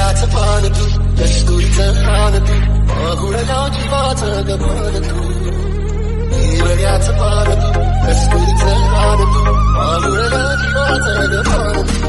वेड्याचं पान तू, कस्तुरीचं पान तू, माहुरगाव जीवाचं गमन तू. वेड्याचं पान तू, कस्तुरीचं पान तू, माहुरगाव जीवाचं गमन तू.